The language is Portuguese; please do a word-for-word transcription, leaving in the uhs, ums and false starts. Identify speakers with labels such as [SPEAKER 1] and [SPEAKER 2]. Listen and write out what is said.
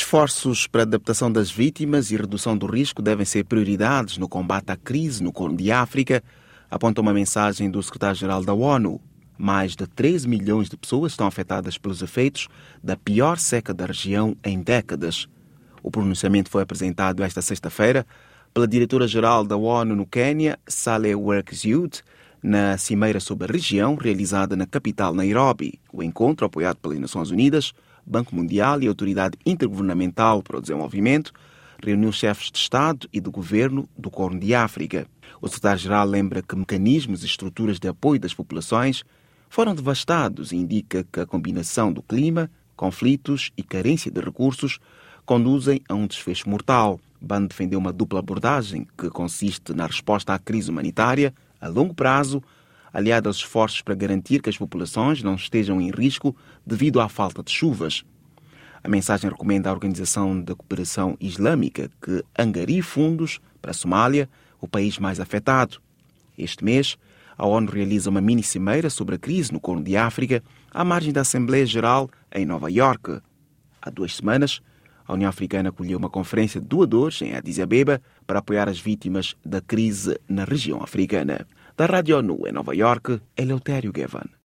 [SPEAKER 1] Esforços para a adaptação das vítimas e redução do risco devem ser prioridades no combate à crise no Corno de África, aponta uma mensagem do secretário-geral da ONU. Mais de treze milhões de pessoas estão afetadas pelos efeitos da pior seca da região em décadas. O pronunciamento foi apresentado esta sexta-feira pela diretora-geral da ONU no Quênia, Saleh Work-Zewde, na Cimeira sobre a Região, realizada na capital Nairobi. O encontro, apoiado pelas Nações Unidas, Banco Mundial e a Autoridade Intergovernamental para o Desenvolvimento, reuniu chefes de Estado e de Governo do Corno de África. O secretário-geral lembra que mecanismos e estruturas de apoio das populações foram devastados e indica que a combinação do clima, conflitos e carência de recursos conduzem a um desfecho mortal. Ban defendeu uma dupla abordagem que consiste na resposta à crise humanitária a longo prazo, aliada aos esforços para garantir que as populações não estejam em risco devido à falta de chuvas. A mensagem recomenda à Organização da Cooperação Islâmica que angarie fundos para a Somália, o país mais afetado. Este mês, a ONU realiza uma mini-cimeira sobre a crise no Corno de África, à margem da Assembleia Geral em Nova Iorque. Há duas semanas, a União Africana acolheu uma conferência de doadores em Addis Abeba para apoiar as vítimas da crise na região africana. Da Rádio ONU em Nova Iorque, Eleutério Gavan.